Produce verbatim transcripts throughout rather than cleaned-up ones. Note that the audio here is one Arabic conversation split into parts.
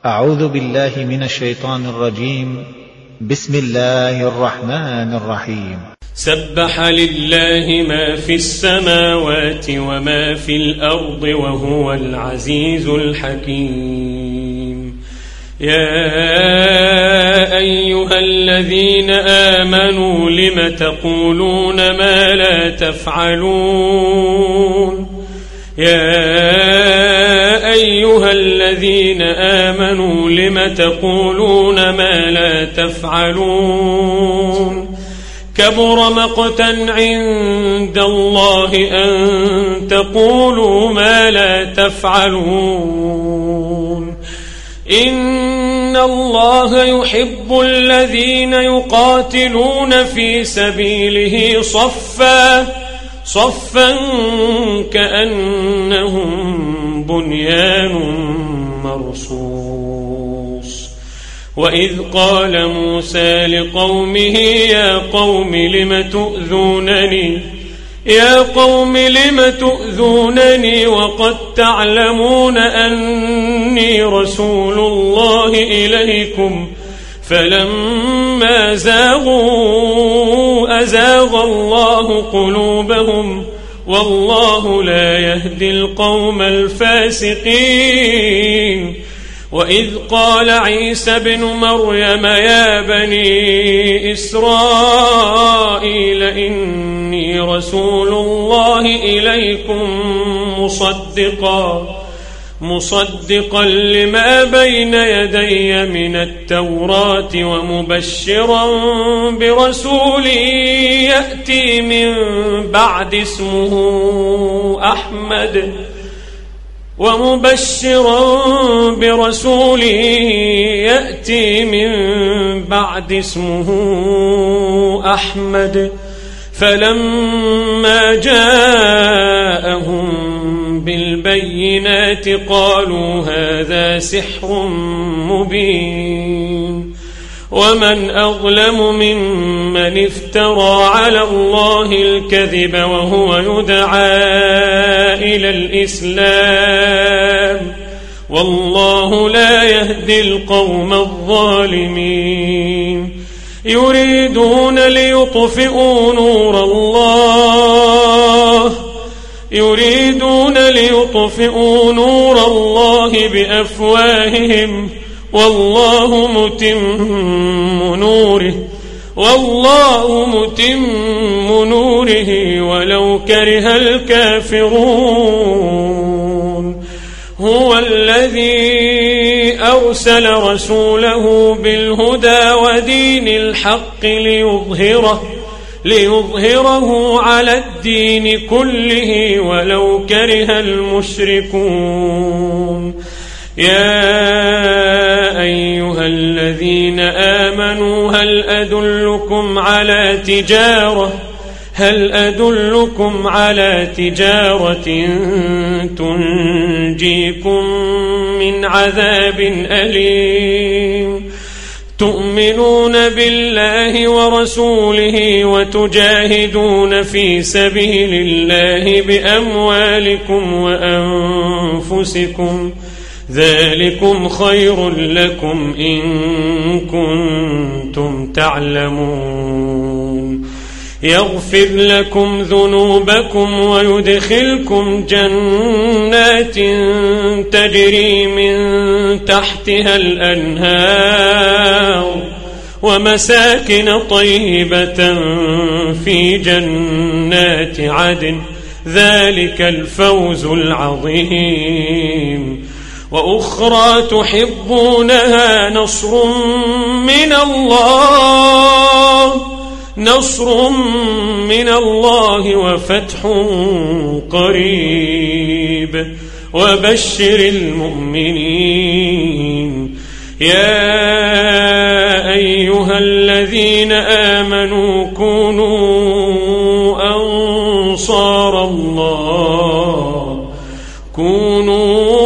أعوذ بالله من الشيطان الرجيم. بسم الله الرحمن الرحيم. سبح لله ما في السماوات وما في الأرض وهو العزيز الحكيم. يا أيها الذين آمنوا لم تقولون ما لا تفعلون. يا أيها الذين آمنوا لم تقولون ما لا تفعلون. كبر مقتا عند الله أن تقولوا ما لا تفعلون. إن الله يحب الذين يقاتلون في سبيله صفا صفا كأنهم بنيان مرصوص. وإذ قال موسى لقومه يا قوم لم تؤذونني يا قوم لم تؤذونني وقد تعلمون أني رسول الله إليكم فلما زاغوا أزاغ الله قلوبهم والله لا يهدي القوم الفاسقين. وإذ قال عيسى بن مريم يا بني إسرائيل إني رسول الله إليكم مصدقا مصدقا لما بين يدي من التوراة ومبشرا برسول يأتي من بعد اسمه أحمد ومبشرا برسول يأتي من بعد اسمه أحمد. فلما جاءهم بالبينات قالوا هذا سحر مبين. ومن أظلم ممن افترى على الله الكذب وهو يدعى إلى الإسلام والله لا يهدي القوم الظالمين. يريدون ليطفئوا نور الله يريدون ليطفئوا نور الله بأفواههم والله متم نوره والله متم نوره ولو كره الكافرون. هو الذي أرسل رسوله بالهدى ودين الحق ليظهره ليظهره على الدين كله ولو كره المشركون. يا أيها الذين آمنوا هل أدلكم على تجارة هل أدلكم على تجارة تنجيكم من عذاب أليم. تؤمنون بالله ورسوله وتجاهدون في سبيل الله بأموالكم وأنفسكم ذلكم خير لكم إن كنتم تعلمون. يغفر لكم ذنوبكم ويدخلكم جنات تجري من تحتها الأنهار ومساكن طيبة في جنات عدن ذلك الفوز العظيم. وأخرى تحبونها نصر من الله نصر من الله وفتح قريب وبشر المؤمنين. يا أيها الذين آمنوا كونوا أنصار الله كونوا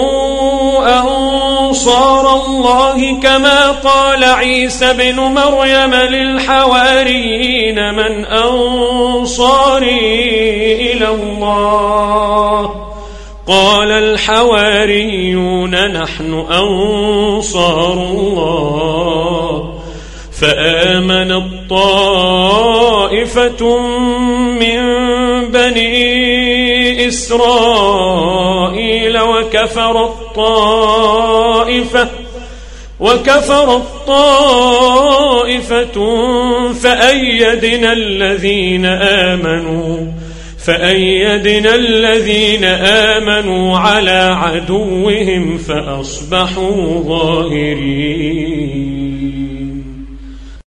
أنصار الله كما قال عيسى بن مريم للحواريين من أنصاري إلى الله قال الحواريون نحن أنصار الله فآمنت طائفة من بني إسرائيل وكفرت طائفة وكفرت طائفة فأيدنا الذين آمنوا فأيدنا الذين آمنوا على عدوهم فأصبحوا ظاهرين.